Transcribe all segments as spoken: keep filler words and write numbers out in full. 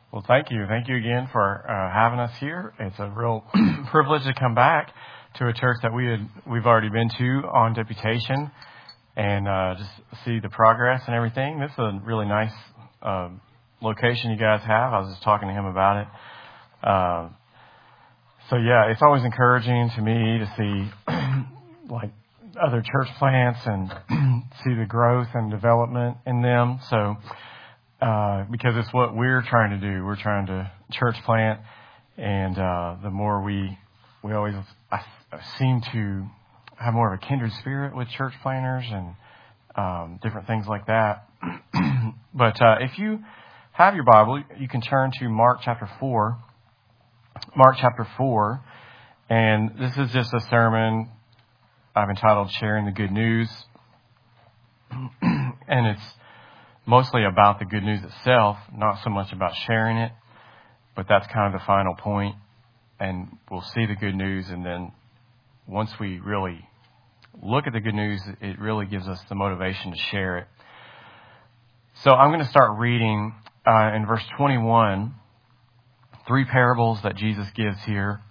Well, thank you. Thank you again for uh, having us here. It's a real privilege to come back to a church that we had, we've already been to on deputation and uh, just see the progress and everything. This is a really nice uh, location you guys have. I was just talking to him about it. Uh, so, yeah, it's always encouraging to me to see like other church plants and see the growth and development in them. So, Uh, because it's what we're trying to do. We're trying to church plant, and uh, the more we, we always I, I seem to have more of a kindred spirit with church planters and um, different things like that. But uh, if you have your Bible, you can turn to Mark chapter four. Mark chapter four, and this is just a sermon I've entitled "Sharing the Good News," and it's mostly about the good news itself, not so much about sharing it, but that's kind of the final point. And we'll see the good news, and then once we really look at the good news, it really gives us the motivation to share it. So I'm going to start reading uh, in verse twenty-one, three parables that Jesus gives here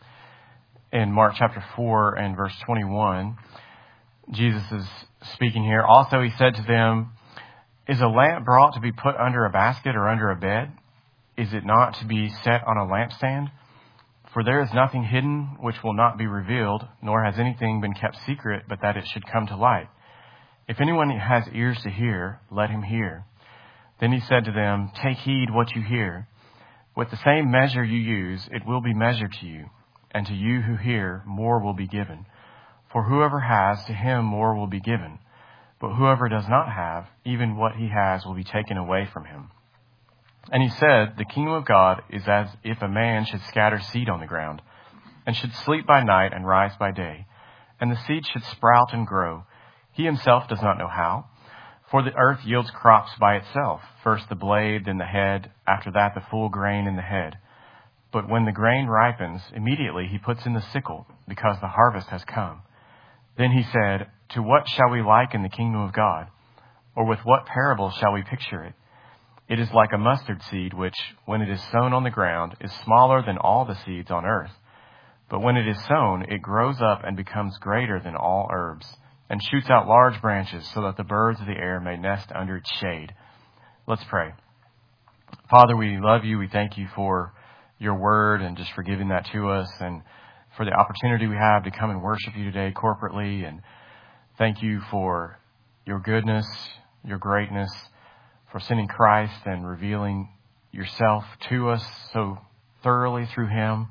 in Mark chapter four and verse twenty-one. Jesus is speaking here. Also, he said to them, "Is a lamp brought to be put under a basket or under a bed? Is it not to be set on a lampstand? For there is nothing hidden which will not be revealed, nor has anything been kept secret, but that it should come to light. If anyone has ears to hear, let him hear." Then he said to them, "Take heed what you hear. With the same measure you use, it will be measured to you, and to you who hear, more will be given. For whoever has, to him more will be given. But whoever does not have, even what he has will be taken away from him." And he said, "The kingdom of God is as if a man should scatter seed on the ground, and should sleep by night and rise by day, and the seed should sprout and grow. He himself does not know how. For the earth yields crops by itself, first the blade, then the head, after that the full grain in the head. But when the grain ripens, immediately he puts in the sickle, because the harvest has come." Then he said, "To what shall we liken the kingdom of God? Or with what parable shall we picture it? It is like a mustard seed, which, when it is sown on the ground, is smaller than all the seeds on earth. But when it is sown, it grows up and becomes greater than all herbs, and shoots out large branches, so that the birds of the air may nest under its shade." Let's pray. Father, we love you. We thank you for your word and just for giving that to us, and for the opportunity we have to come and worship you today corporately. And thank you for your goodness, your greatness, for sending Christ and revealing yourself to us so thoroughly through him,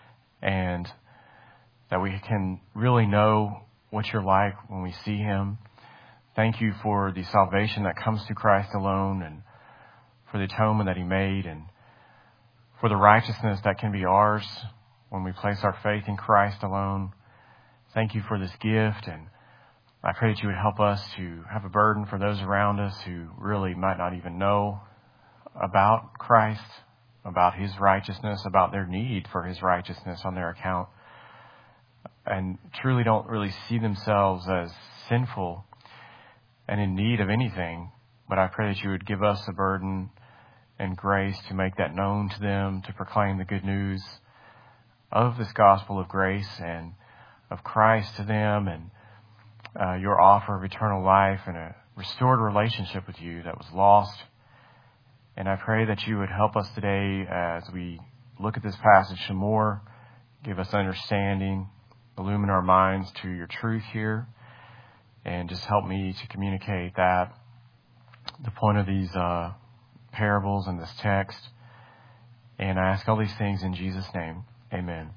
and that we can really know what you're like when we see him. Thank you for the salvation that comes through Christ alone, and for the atonement that he made, and for the righteousness that can be ours when we place our faith in Christ alone. Thank you for this gift, and I pray that you would help us to have a burden for those around us who really might not even know about Christ, about his righteousness, about their need for his righteousness on their account, and truly don't really see themselves as sinful and in need of anything. But I pray that you would give us a burden and grace to make that known to them, to proclaim the good news of this gospel of grace and of Christ to them, and uh, your offer of eternal life and a restored relationship with you that was lost. And I pray that you would help us today as we look at this passage some more, give us understanding, illumine our minds to your truth here, and just help me to communicate that, the point of these uh, parables and this text. And I ask all these things in Jesus' name. Amen.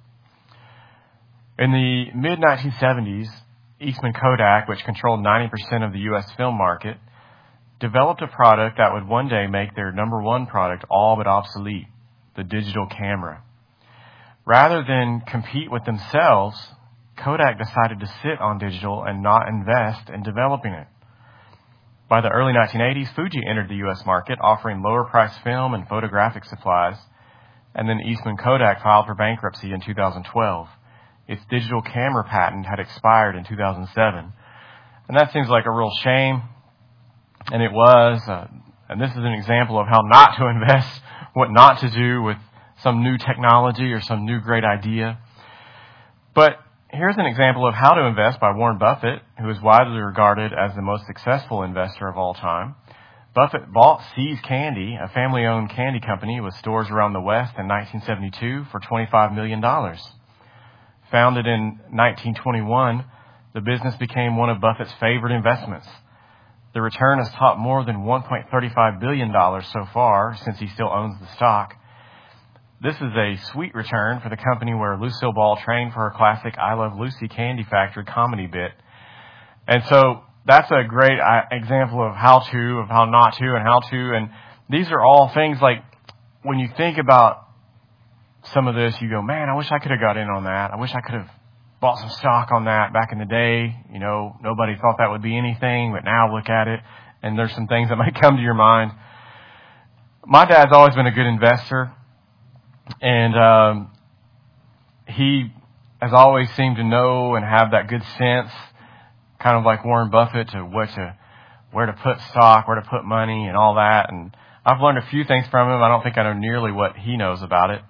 In the mid nineteen seventies, Eastman Kodak, which controlled ninety percent of the U S film market, developed a product that would one day make their number one product all but obsolete, the digital camera. Rather than compete with themselves, Kodak decided to sit on digital and not invest in developing it. By the early nineteen eighties, Fuji entered the U S market, offering lower-priced film and photographic supplies. And then Eastman Kodak filed for bankruptcy in two thousand twelve. Its digital camera patent had expired in two thousand seven. And that seems like a real shame. And it was. Uh, and this is an example of how not to invest what not to do with some new technology or some new great idea. But here's an example of how to invest by Warren Buffett, who is widely regarded as the most successful investor of all time. Buffett bought See's Candy, a family-owned candy company with stores around the West, in nineteen seventy-two for twenty-five million dollars. Founded in nineteen twenty-one, the business became one of Buffett's favorite investments. The return has topped more than one point three five billion dollars so far, since he still owns the stock. This is a sweet return for the company where Lucille Ball trained for her classic I Love Lucy Candy Factory comedy bit. And so that's a great example of how to, of how not to, and how to. And these are all things like, when you think about some of this, you go, man, I wish I could have got in on that. I wish I could have bought some stock on that back in the day. You know, nobody thought that would be anything, but now look at it. And there's some things that might come to your mind. My dad's always been a good investor. And um, he has always seemed to know and have that good sense, kind of like Warren Buffett, to what to, where to put stock, where to put money, and all that. And I've learned a few things from him. I don't think I know nearly what he knows about it.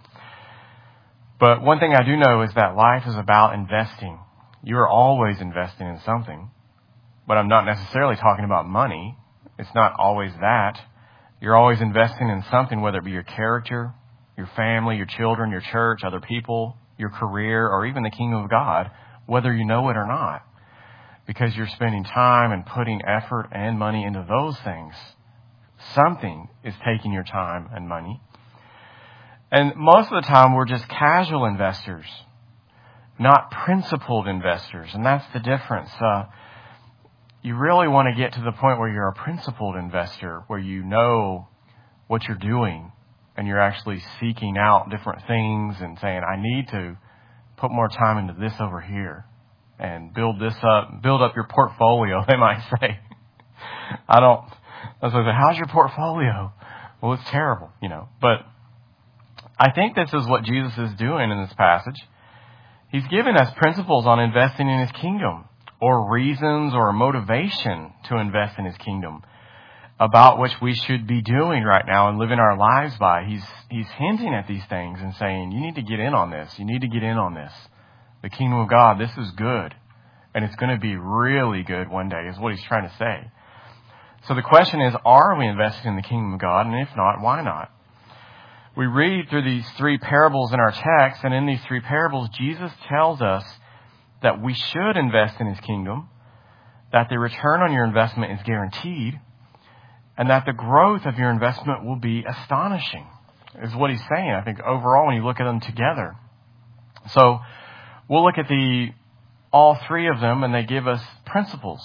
But one thing I do know is that life is about investing. You are always investing in something. But I'm not necessarily talking about money. It's not always that. You're always investing in something, whether it be your character, your family, your children, your church, other people, your career, or even the kingdom of God, whether you know it or not. Because you're spending time and putting effort and money into those things. Something is taking your time and money. And most of the time, we're just casual investors, not principled investors. And that's the difference. Uh, you really want to get to the point where you're a principled investor, where you know what you're doing, and you're actually seeking out different things and saying, I need to put more time into this over here and build this up, build up your portfolio, they might say. I don't, I was like, how's your portfolio? Well, it's terrible, you know. But I think this is what Jesus is doing in this passage. He's given us principles on investing in his kingdom, or reasons or motivation to invest in his kingdom, about which we should be doing right now and living our lives by. He's he's hinting at these things and saying, you need to get in on this. You need to get in on this. The kingdom of God, this is good. And it's going to be really good one day, is what he's trying to say. So the question is, are we investing in the kingdom of God? And if not, why not? We read through these three parables in our text, and in these three parables, Jesus tells us that we should invest in his kingdom, that the return on your investment is guaranteed, and that the growth of your investment will be astonishing, is what he's saying, I think, overall, when you look at them together. So we'll look at the all three of them, and they give us principles.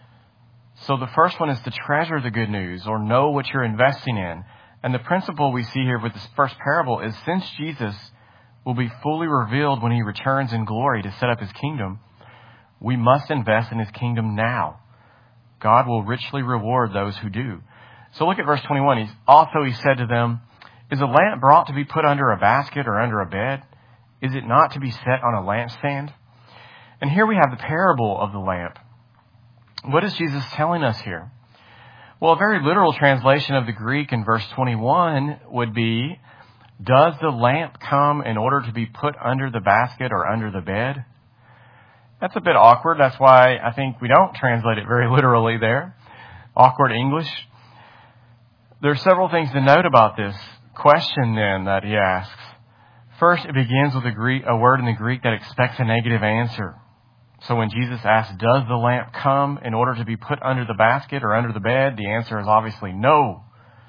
So the first one is to treasure the good news, or know what you're investing in. And the principle we see here with this first parable is, since Jesus will be fully revealed when he returns in glory to set up his kingdom, we must invest in his kingdom now. God will richly reward those who do. So look at verse twenty-one. He's, also he said to them, is a lamp brought to be put under a basket or under a bed? Is it not to be set on a lampstand? And here we have the parable of the lamp. What is Jesus telling us here? Well, a very literal translation of the Greek in verse twenty-one would be, does the lamp come in order to be put under the basket or under the bed? That's a bit awkward. That's why I think we don't translate it very literally there. Awkward English. There are several things to note about this question then that he asks. First, it begins with a, Greek, a word in the Greek that expects a negative answer. So when Jesus asks, does the lamp come in order to be put under the basket or under the bed? The answer is obviously no.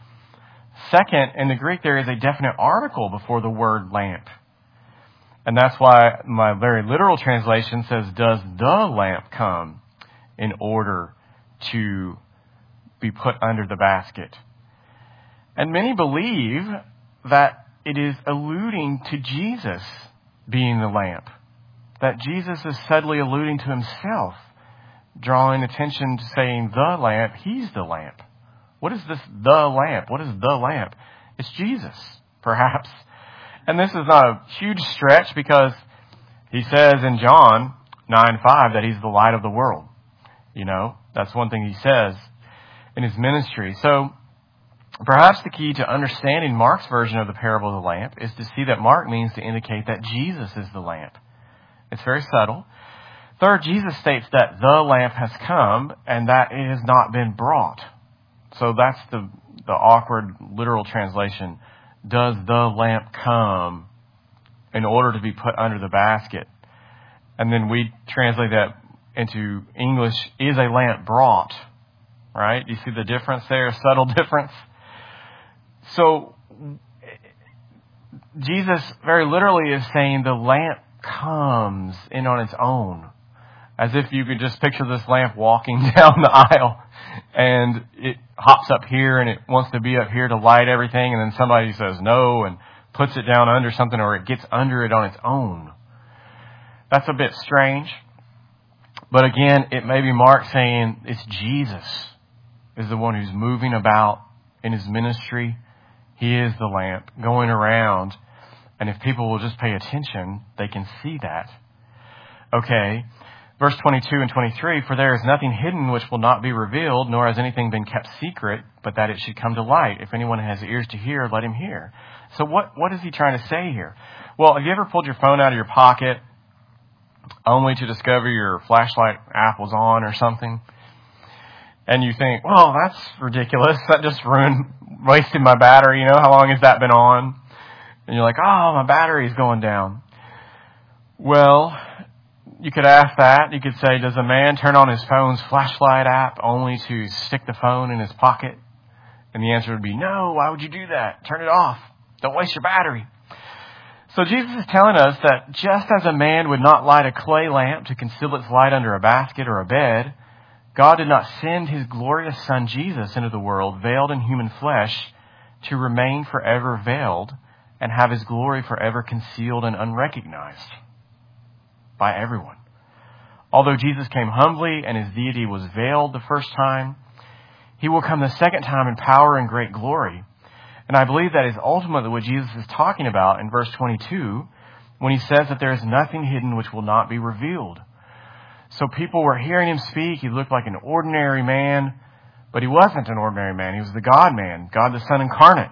Second, in the Greek, there is a definite article before the word lamp. And that's why my very literal translation says, does the lamp come in order to be put under the basket? And many believe that it is alluding to Jesus being the lamp. That Jesus is subtly alluding to himself, drawing attention to saying the lamp, he's the lamp. What is this the lamp? What is the lamp? It's Jesus, perhaps. And this is not a huge stretch, because he says in John nine five that he's the light of the world. You know, that's one thing he says in his ministry. So Perhaps the key to understanding Mark's version of the parable of the lamp is to see that Mark means to indicate that Jesus is the lamp. It's very subtle. Third, Jesus states that the lamp has come and that it has not been brought. So that's the, the awkward literal translation. Does the lamp come in order to be put under the basket? And then we translate that into English, is a lamp brought? Right? You see the difference there, a subtle difference? So Jesus very literally is saying the lamp comes in on its own. As if you could just picture this lamp walking down the aisle and it hops up here and it wants to be up here to light everything, and then somebody says no and puts it down under something, or it gets under it on its own. That's a bit strange. But again, it may be Mark saying it's Jesus is the one who's moving about in his ministry. He is the lamp going around. And if people will just pay attention, they can see that. Okay. Verse twenty-two and twenty-three, for there is nothing hidden which will not be revealed, nor has anything been kept secret, but that it should come to light. If anyone has ears to hear, let him hear. So what, what is he trying to say here? Well, have you ever pulled your phone out of your pocket only to discover your flashlight app was on or something? And you think, well, that's ridiculous. That just ruined, wasted my battery. You know, how long has that been on? And you're like, oh, my battery's going down. Well, you could ask that. You could say, does a man turn on his phone's flashlight app only to stick the phone in his pocket? And the answer would be, no, why would you do that? Turn it off. Don't waste your battery. So Jesus is telling us that just as a man would not light a clay lamp to conceal its light under a basket or a bed, God did not send his glorious Son Jesus into the world veiled in human flesh to remain forever veiled and have his glory forever concealed and unrecognized by everyone. Although Jesus came humbly and his deity was veiled the first time, he will come the second time in power and great glory. And I believe that is ultimately what Jesus is talking about in verse twenty-two when he says that there is nothing hidden which will not be revealed. So people were hearing him speak. He looked like an ordinary man, but he wasn't an ordinary man. He was the God-man, God the Son incarnate.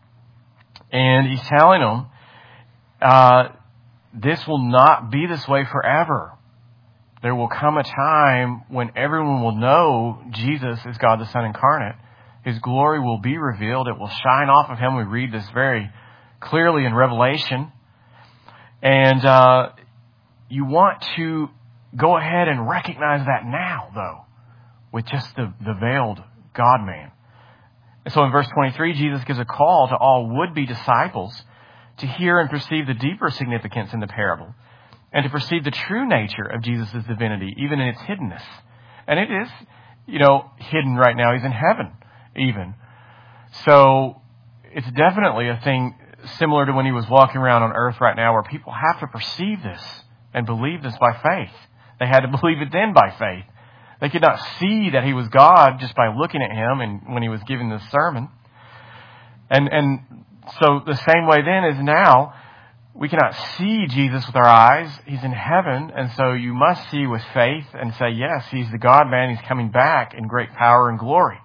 And he's telling them, uh, this will not be this way forever. There will come a time when everyone will know Jesus is God the Son incarnate. His glory will be revealed. It will shine off of him. We read this very clearly in Revelation. And uh, you want to go ahead and recognize that now, though, with just the, the veiled God-man. And so in verse twenty-three, Jesus gives a call to all would-be disciples to hear and perceive the deeper significance in the parable and to perceive the true nature of Jesus' divinity, even in its hiddenness. And it is, you know, hidden right now. He's in heaven, even. So it's definitely a thing similar to when he was walking around on earth right now, where people have to perceive this and believe this by faith. They had to believe it then by faith. They could not see that he was God just by looking at him and when he was giving this sermon. And and so the same way then is now, we cannot see Jesus with our eyes. He's in heaven, and so you must see with faith and say, yes, he's the God-man. He's coming back in great power and glory.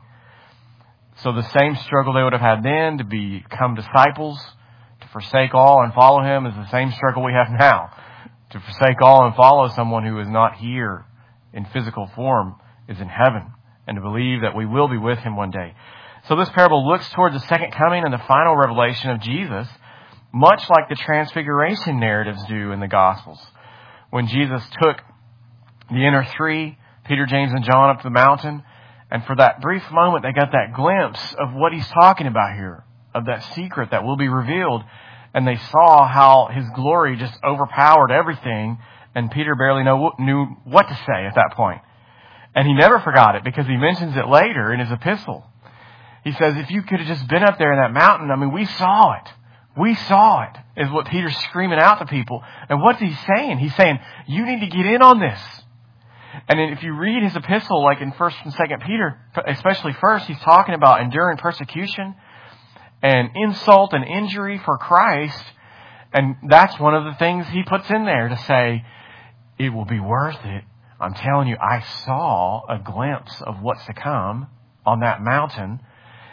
So the same struggle they would have had then to become disciples, to forsake all and follow him, is the same struggle we have now. To forsake all and follow someone who is not here in physical form, is in heaven, and to believe that we will be with him one day. So this parable looks toward the second coming and the final revelation of Jesus, much like the transfiguration narratives do in the Gospels. When Jesus took the inner three, Peter, James, and John, up to the mountain, and for that brief moment they got that glimpse of what he's talking about here, of that secret that will be revealed, and they saw how his glory just overpowered everything, and Peter barely know, knew what to say at that point. And he never forgot it, because he mentions it later in his epistle. He says, if you could have just been up there in that mountain, I mean, we saw it. We saw it, is what Peter's screaming out to people. And what's he saying? He's saying, you need to get in on this. And if you read his epistle, like in First and Second Peter, especially first, he's talking about enduring persecution and insult and injury for Christ. And that's one of the things he puts in there to say, it will be worth it. I'm telling you, I saw a glimpse of what's to come on that mountain.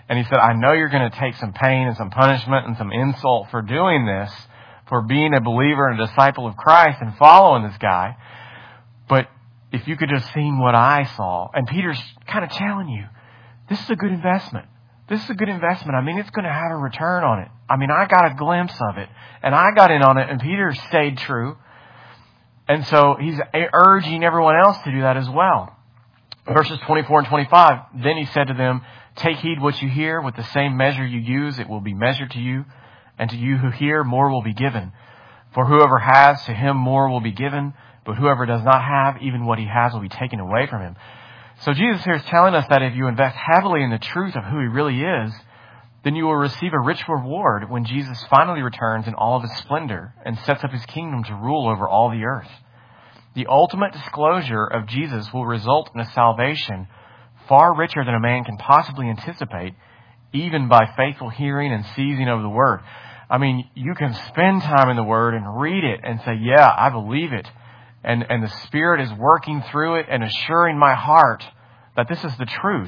And he said, I know you're going to take some pain and some punishment and some insult for doing this, for being a believer and a disciple of Christ and following this guy. But if you could just seen what I saw, and Peter's kind of telling you, this is a good investment. This is a good investment. I mean, it's going to have a return on it. I mean, I got a glimpse of it, and I got in on it, and Peter stayed true. And so he's urging everyone else to do that as well. Verses twenty-four and twenty-five, then he said to them, take heed what you hear. With the same measure you use, it will be measured to you. And to you who hear, more will be given. For whoever has, to him more will be given. But whoever does not have, even what he has will be taken away from him. So Jesus here is telling us that if you invest heavily in the truth of who he really is, then you will receive a rich reward when Jesus finally returns in all of his splendor and sets up his kingdom to rule over all the earth. The ultimate disclosure of Jesus will result in a salvation far richer than a man can possibly anticipate, even by faithful hearing and seizing of the Word. I mean, you can spend time in the Word and read it and say, yeah, I believe it. And, and the Spirit is working through it and assuring my heart that this is the truth.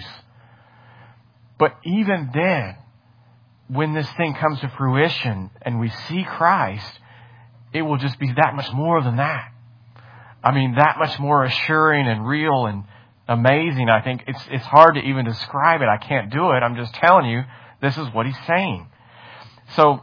But even then, when this thing comes to fruition and we see Christ, it will just be that much more than that. I mean, that much more assuring and real and amazing. I think it's it's hard to even describe it. I can't do it. I'm just telling you, this is what he's saying. So,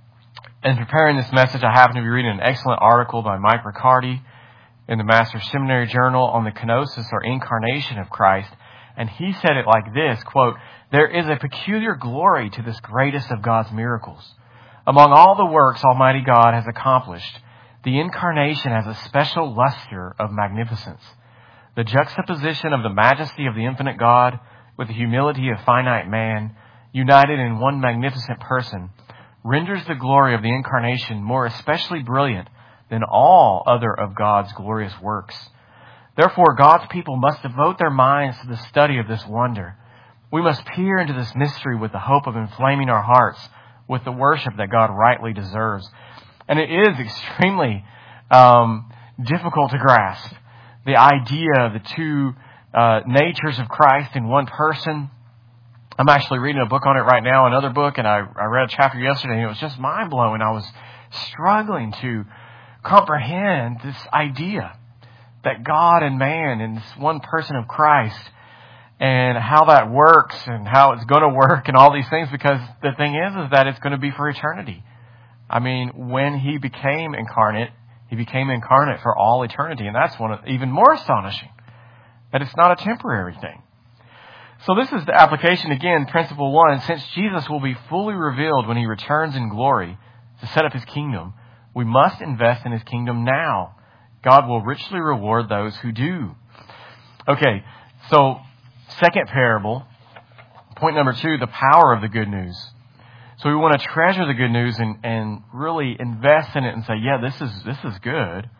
in preparing this message, I happen to be reading an excellent article by Mike Riccardi in the Master's Seminary Journal on the kenosis or incarnation of Christ. And he said it like this, quote, there is a peculiar glory to this greatest of God's miracles. Among all the works Almighty God has accomplished, the incarnation has a special luster of magnificence. The juxtaposition of the majesty of the infinite God with the humility of finite man, united in one magnificent person, renders the glory of the incarnation more especially brilliant than all other of God's glorious works. Therefore, God's people must devote their minds to the study of this wonder. We must peer into this mystery with the hope of inflaming our hearts with the worship that God rightly deserves. And it is extremely um, difficult to grasp. The idea of the two uh, natures of Christ in one person. I'm actually reading a book on it right now, another book, and I, I read a chapter yesterday, and it was just mind-blowing. I was struggling to comprehend this idea that God and man in this one person of Christ, and how that works and how it's going to work and all these things, because the thing is, is that it's going to be for eternity. I mean, when he became incarnate, he became incarnate for all eternity. And that's one of, even more astonishing, that it's not a temporary thing. So this is the application again, principle one. Since Jesus will be fully revealed when he returns in glory to set up his kingdom, we must invest in his kingdom now. God will richly reward those who do. Okay, so second parable, point number two, the power of the good news. So we want to treasure the good news and, and really invest in it and say, yeah, this is this is good.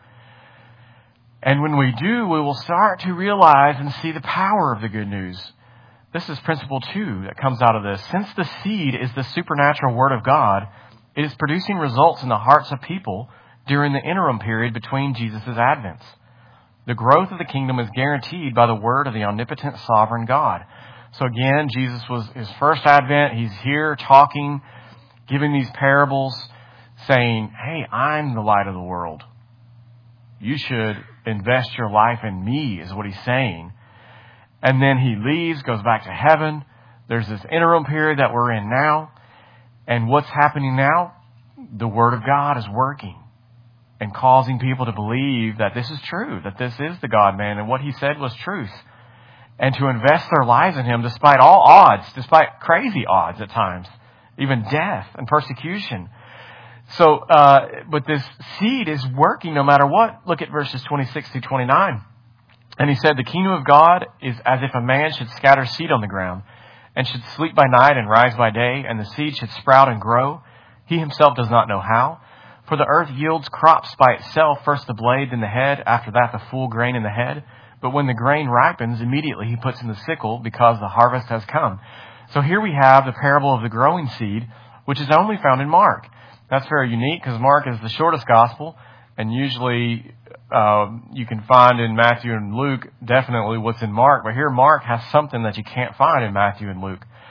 And when we do, we will start to realize and see the power of the good news. This is principle two that comes out of this. Since the seed is the supernatural word of God, it is producing results in the hearts of people during the interim period between Jesus' advents. The growth of the kingdom is guaranteed by the word of the omnipotent sovereign God. So again, Jesus was his first advent. He's here talking, giving these parables, saying, hey, I'm the light of the world. You should invest your life in me, is what he's saying. And then he leaves, goes back to heaven. There's this interim period that we're in now. And what's happening now? The word of God is working and causing people to believe that this is true, that this is the God-man, and what he said was truth. And to invest their lives in him despite all odds, despite crazy odds at times, even death and persecution. So, uh, but this seed is working no matter what. Look at verses twenty-six through twenty-nine. And he said, the kingdom of God is as if a man should scatter seed on the ground, and should sleep by night and rise by day, and the seed should sprout and grow. He himself does not know how. For the earth yields crops by itself, first the blade, then the head, after that the full grain in the head. But when the grain ripens, immediately he puts in the sickle, because the harvest has come. So here we have the parable of the growing seed, which is only found in Mark. That's very unique, because Mark is the shortest gospel, and usually uh, you can find in Matthew and Luke definitely what's in Mark. But here Mark has something that you can't find in Matthew and Luke.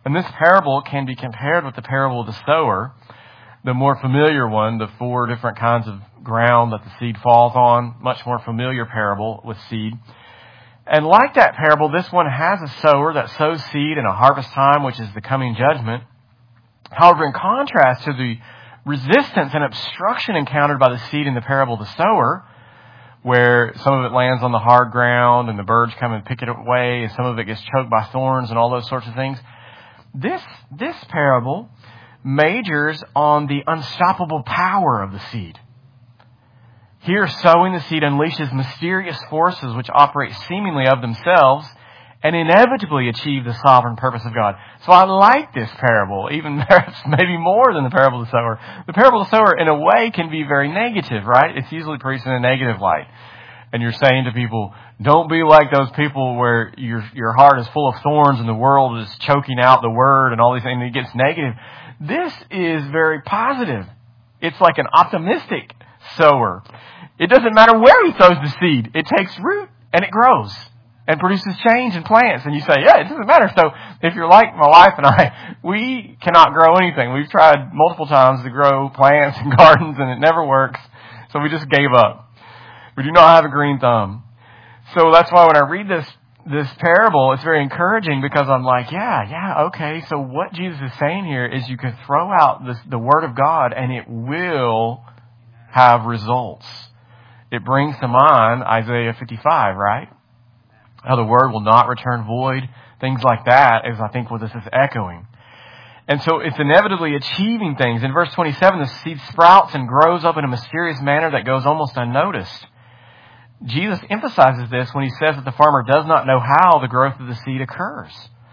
And this parable can be compared with the parable of the sower, the more familiar one, the four different kinds of ground that the seed falls on, much more familiar parable with seed. And like that parable, this one has a sower that sows seed in a harvest time, which is the coming judgment. However, in contrast to the resistance and obstruction encountered by the seed in the parable of the sower, where some of it lands on the hard ground and the birds come and pick it away, and some of it gets choked by thorns and all those sorts of things, this, this parable majors on the unstoppable power of the seed. Here, sowing the seed unleashes mysterious forces which operate seemingly of themselves and inevitably achieve the sovereign purpose of God. So I like this parable, even perhaps maybe more than the parable of the sower. The parable of the sower, in a way, can be very negative, right? It's usually preached in a negative light. And you're saying to people, don't be like those people where your your heart is full of thorns and the world is choking out the word and all these things, and it gets negative. This is very positive. It's like an optimistic sower. It doesn't matter where he throws the seed. It takes root and it grows and produces change and plants. And you say, yeah, it doesn't matter. So if you're like my wife and I, we cannot grow anything. We've tried multiple times to grow plants and gardens and it never works. So we just gave up. We do not have a green thumb. So that's why when I read this this parable, it's very encouraging because I'm like, yeah, yeah, okay. So what Jesus is saying here is you can throw out this, the Word of God and it will have results. It brings to mind Isaiah fifty-five, right? How the Word will not return void. Things like that is, I think, what this is echoing. And so it's inevitably achieving things. In verse twenty-seven, the seed sprouts and grows up in a mysterious manner that goes almost unnoticed. Jesus emphasizes this when he says that the farmer does not know how the growth of the seed occurs.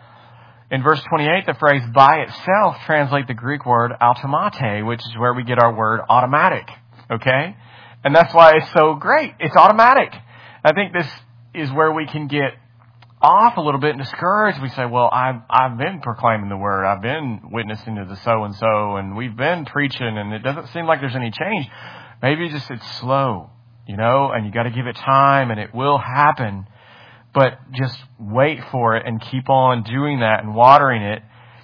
In verse twenty-eight, the phrase by itself translates the Greek word automate, which is where we get our word automatic. Okay? And that's why it's so great. It's automatic. I think this is where we can get off a little bit and discouraged. We say, well, I've, I've been proclaiming the word. I've been witnessing to the so-and-so, and we've been preaching, and it doesn't seem like there's any change. Maybe just it's slow, you know, and you got to give it time, and it will happen. But just wait for it and keep on doing that and watering it.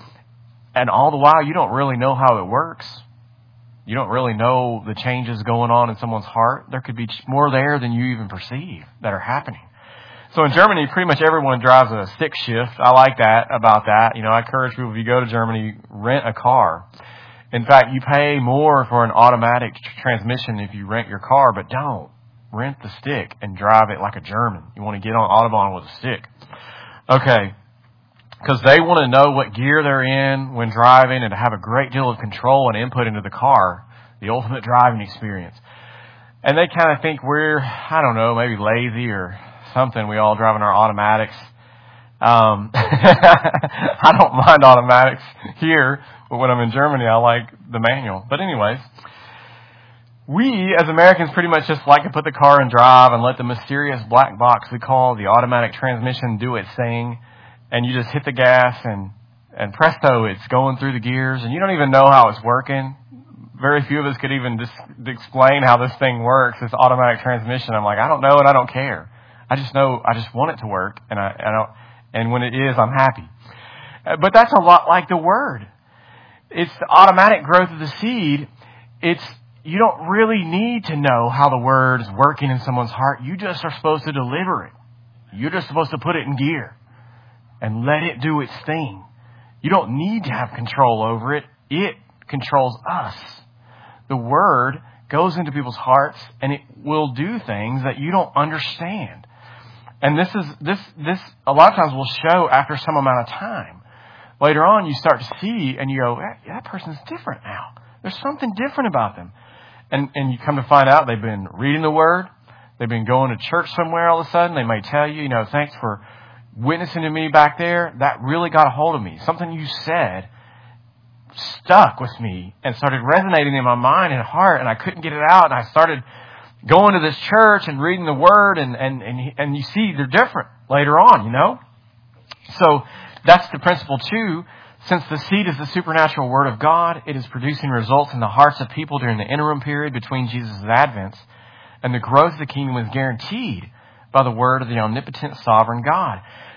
And all the while, you don't really know how it works. You don't really know the changes going on in someone's heart. There could be more there than you even perceive that are happening. So in Germany, pretty much everyone drives a stick shift. I like that about that. You know, I encourage people, if you go to Germany, rent a car. In fact, you pay more for an automatic transmission if you rent your car, but don't. Rent the stick and drive it like a German. You want to get on Autobahn with a stick. Okay. Because they want to know what gear they're in when driving and to have a great deal of control and input into the car. The ultimate driving experience. And they kind of think we're, I don't know, maybe lazy or something. We all drive in our automatics. Um, I don't mind automatics here, but when I'm in Germany, I like the manual. But anyways, we as Americans pretty much just like to put the car in drive and let the mysterious black box we call the automatic transmission do its thing. And you just hit the gas and, and presto, it's going through the gears and you don't even know how it's working. Very few of us could even just explain how this thing works, this automatic transmission. I'm like, I don't know and I don't care. I just know, I just want it to work and I, I don't, and when it is, I'm happy. But that's a lot like the Word. It's the automatic growth of the seed. It's, you don't really need to know how the Word is working in someone's heart. You just are supposed to deliver it. You're just supposed to put it in gear and let it do its thing. You don't need to have control over it. It controls us. The Word goes into people's hearts and it will do things that you don't understand. And this is, this, this, a lot of times will show after some amount of time. Later on, you start to see and you go, that, that person's different now. There's something different about them. And, and you come to find out they've been reading the Word. They've been going to church somewhere all of a sudden. They may tell you, you know, thanks for witnessing to me back there. That really got a hold of me. Something you said stuck with me and started resonating in my mind and heart, and I couldn't get it out. And I started going to this church and reading the Word, and, and, and, and you see they're different later on, you know? So that's the principle too. Since the seed is the supernatural Word of God, it is producing results in the hearts of people during the interim period between Jesus' advent, and the growth of the kingdom is guaranteed by the Word of the omnipotent sovereign God.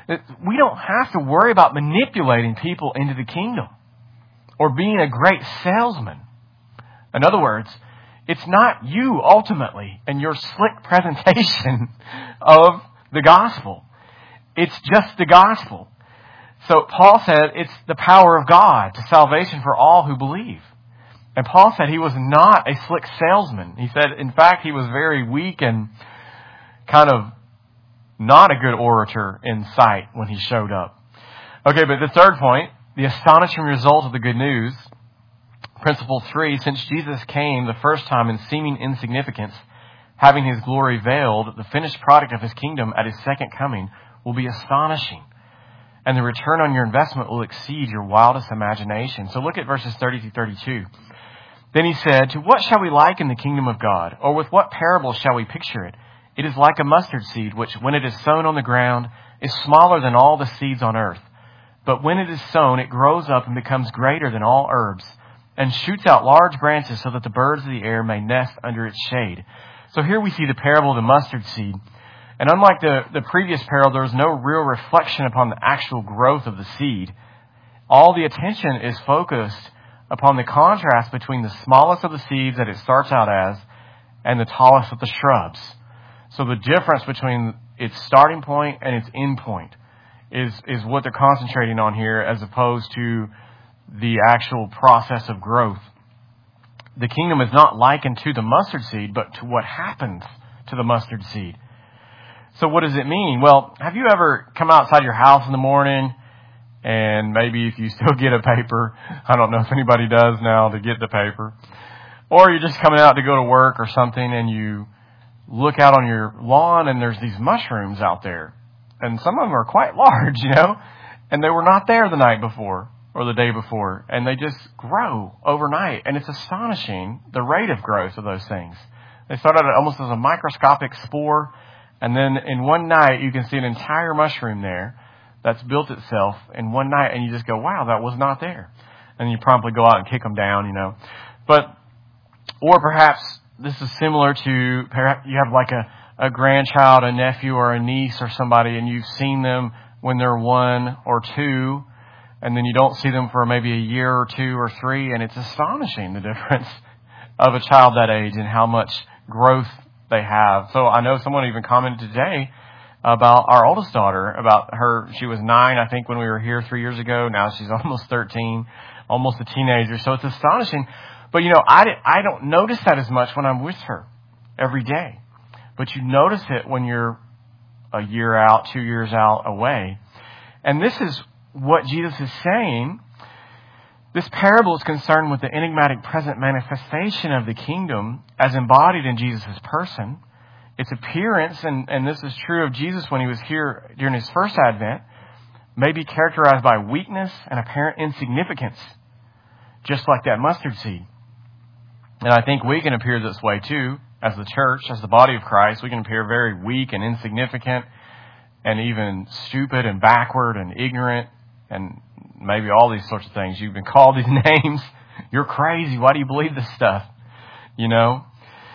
We don't have to worry about manipulating people into the kingdom or being a great salesman. In other words, it's not you ultimately and your slick presentation of the gospel. It's just the gospel. So Paul said it's the power of God to salvation for all who believe. And Paul said he was not a slick salesman. He said, in fact, he was very weak and kind of not a good orator in sight when he showed up. Okay, but the third point, the astonishing result of the good news. Principle three, since Jesus came the first time in seeming insignificance, having his glory veiled, the finished product of his kingdom at his second coming will be astonishing. And the return on your investment will exceed your wildest imagination. So look at verses thirty through thirty-two. Then he said, to what shall we liken the kingdom of God? Or with what parable shall we picture it? It is like a mustard seed, which when it is sown on the ground is smaller than all the seeds on earth. But when it is sown, it grows up and becomes greater than all herbs, and shoots out large branches so that the birds of the air may nest under its shade. So here we see the parable of the mustard seed. And unlike the, the previous parable, there is no real reflection upon the actual growth of the seed. All the attention is focused upon the contrast between the smallest of the seeds that it starts out as and the tallest of the shrubs. So the difference between its starting point and its end point is, is what they're concentrating on here, as opposed to the actual process of growth. The kingdom is not likened to the mustard seed, but to what happens to the mustard seed. So what does it mean? Well, have you ever come outside your house in the morning, and maybe if you still get a paper, I don't know if anybody does now to get the paper, or you're just coming out to go to work or something, and you look out on your lawn and there's these mushrooms out there, and some of them are quite large, you know, and they were not there the night before or the day before, and they just grow overnight, and it's astonishing the rate of growth of those things. They start out almost as a microscopic spore, and then in one night you can see an entire mushroom there that's built itself in one night, and you just go, wow, that was not there. And you promptly go out and kick them down, you know. But, or perhaps this is similar to, perhaps you have like a, a grandchild, a nephew, or a niece or somebody, and you've seen them when they're one or two, and then you don't see them for maybe a year or two or three, and it's astonishing the difference of a child that age and how much growth they have. So I know someone even commented today about our oldest daughter, about her. She was nine, I think, when we were here three years ago. Now she's almost thirteen, almost a teenager. So it's astonishing. But, you know, I, I don't notice that as much when I'm with her every day. But you notice it when you're a year out, two years out away. And this is what Jesus is saying. This parable is concerned with the enigmatic present manifestation of the kingdom as embodied in Jesus' person. Its appearance, and, and this is true of Jesus when he was here during his first advent, may be characterized by weakness and apparent insignificance, just like that mustard seed. And I think we can appear this way too, as the church, as the body of Christ. We can appear very weak and insignificant and even stupid and backward and ignorant and maybe all these sorts of things. You've been called these names. You're crazy. Why do you believe this stuff? You know?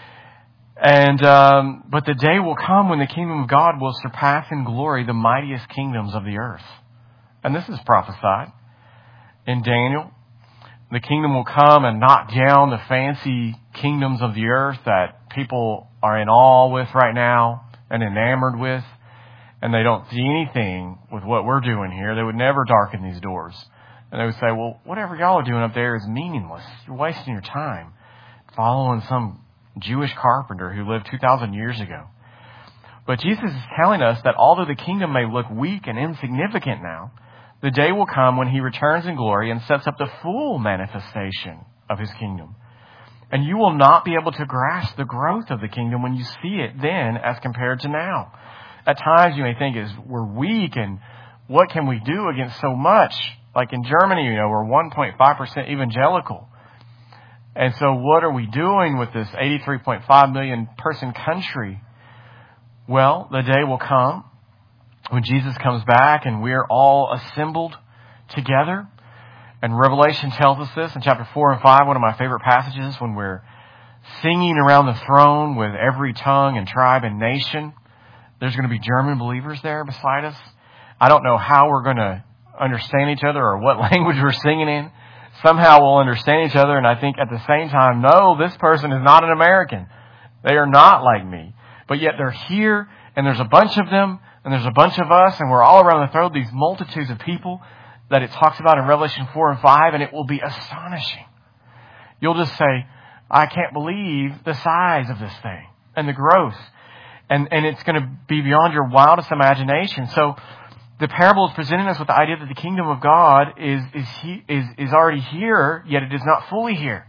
And, um, but the day will come when the kingdom of God will surpass in glory the mightiest kingdoms of the earth. And this is prophesied in Daniel. The kingdom will come and knock down the fancy kingdoms of the earth that people are in awe with right now and enamored with. And they don't see anything with what we're doing here. They would never darken these doors. And they would say, well, whatever y'all are doing up there is meaningless. You're wasting your time following some Jewish carpenter who lived two thousand years ago. But Jesus is telling us that although the kingdom may look weak and insignificant now, the day will come when he returns in glory and sets up the full manifestation of his kingdom. And you will not be able to grasp the growth of the kingdom when you see it then as compared to now. At times you may think is we're weak and what can we do against so much? Like in Germany, you know, we're one point five percent evangelical. And so what are we doing with this eighty-three point five million person country? Well, the day will come when Jesus comes back and we're all assembled together. And Revelation tells us this in chapter four and five, one of my favorite passages, when we're singing around the throne with every tongue and tribe and nation. There's going to be German believers there beside us. I don't know how we're going to understand each other or what language we're singing in. Somehow we'll understand each other, and I think at the same time, no, this person is not an American. They are not like me. But yet they're here, and there's a bunch of them, and there's a bunch of us, and we're all around the throne, these multitudes of people that it talks about in Revelation four and five, and it will be astonishing. You'll just say, I can't believe the size of this thing and the growth. And, and it's going to be beyond your wildest imagination. So the parable is presenting us with the idea that the kingdom of God is, is, he, is, is already here, yet it is not fully here.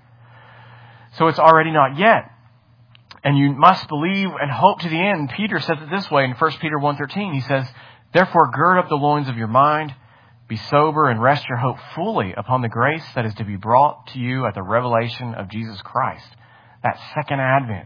So it's already not yet. And you must believe and hope to the end. Peter says it this way in First Peter one thirteen. He says, therefore gird up the loins of your mind, be sober, and rest your hope fully upon the grace that is to be brought to you at the revelation of Jesus Christ. That second advent.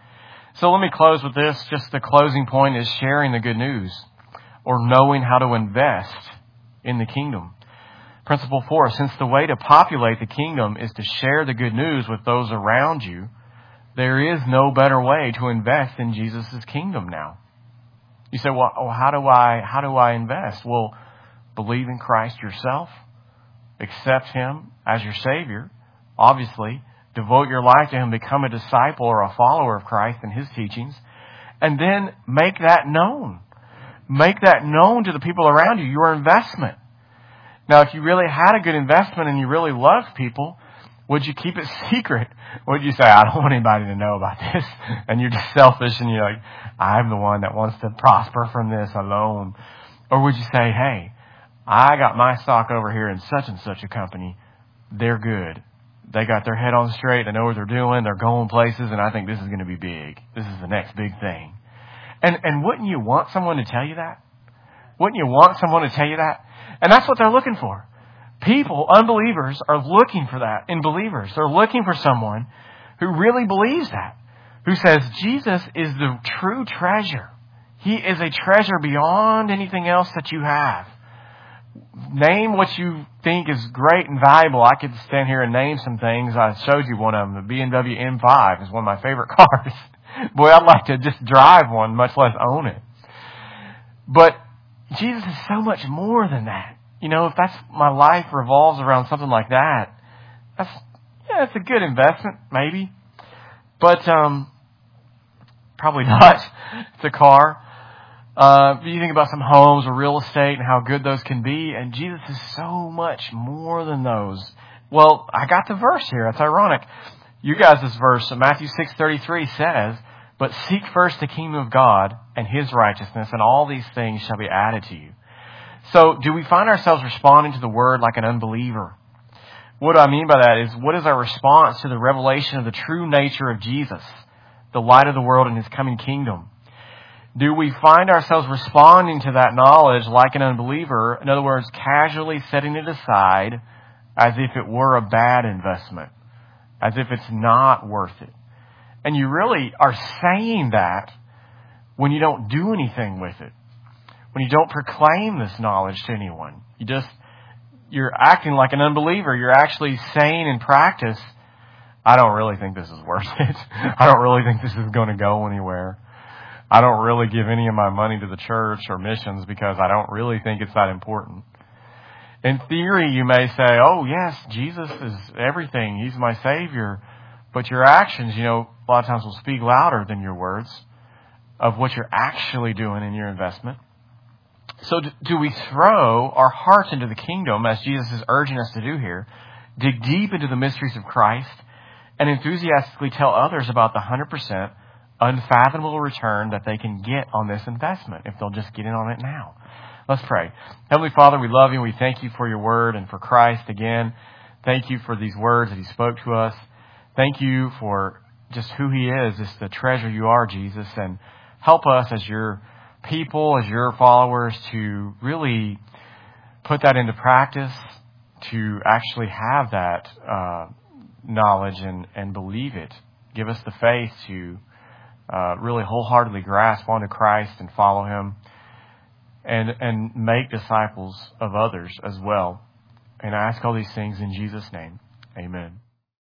So let me close with this. Just the closing point is sharing the good news, or knowing how to invest in the kingdom. Principle four, since the way to populate the kingdom is to share the good news with those around you, there is no better way to invest in Jesus' kingdom now. You say, well, oh, how do I, how do I invest? Well, believe in Christ yourself, accept Him as your Savior, obviously, devote your life to Him, become a disciple or a follower of Christ and His teachings, and then make that known. Make that known to the people around you, your investment. Now, if you really had a good investment and you really loved people, would you keep it secret? Would you say, I don't want anybody to know about this? And you're just selfish and you're like, I'm the one that wants to prosper from this alone. Or would you say, hey, I got my stock over here in such and such a company. They're good. They got their head on straight. They know what they're doing. They're going places. And I think this is going to be big. This is the next big thing. And, and wouldn't you want someone to tell you that? Wouldn't you want someone to tell you that? And that's what they're looking for. People, unbelievers, are looking for that in believers. They're looking for someone who really believes that. Who says Jesus is the true treasure. He is a treasure beyond anything else that you have. Name what you think is great and valuable. I could stand here and name some things. I showed you one of them. The B M W M five is one of my favorite cars. Boy, I'd like to just drive one, much less own it. But Jesus is so much more than that. You know, if that's my life revolves around something like that, that's, yeah, it's a good investment, maybe. But um, probably not. It's a car. Uh, you think about some homes or real estate and how good those can be, and Jesus is so much more than those. Well, I got the verse here. It's ironic. You guys, this verse, Matthew six thirty-three says, but seek first the kingdom of God and His righteousness, and all these things shall be added to you. So, do we find ourselves responding to the word like an unbeliever? What do I mean by that is, what is our response to the revelation of the true nature of Jesus, the light of the world and His coming kingdom? Do we find ourselves responding to that knowledge like an unbeliever? In other words, casually setting it aside as if it were a bad investment, as if it's not worth it. And you really are saying that when you don't do anything with it. When you don't proclaim this knowledge to anyone. You just, you're acting like an unbeliever. You're actually saying in practice, I don't really think this is worth it. I don't really think this is going to go anywhere. I don't really give any of my money to the church or missions because I don't really think it's that important. In theory, you may say, oh, yes, Jesus is everything. He's my Savior. But your actions, you know, a lot of times will speak louder than your words of what you're actually doing in your investment. So do we throw our hearts into the kingdom, as Jesus is urging us to do here, dig deep into the mysteries of Christ, and enthusiastically tell others about the one hundred percent unfathomable return that they can get on this investment if they'll just get in on it now? Let's pray. Heavenly Father, we love you and we thank you for your word and for Christ again. Thank you for these words that He spoke to us. Thank you for just who He is, just the treasure you are, Jesus, and help us as your people, as your followers, to really put that into practice, to actually have that uh, knowledge and, and believe it. Give us the faith to uh, really wholeheartedly grasp onto Christ and follow Him, and and make disciples of others as well. And I ask all these things in Jesus' name. Amen.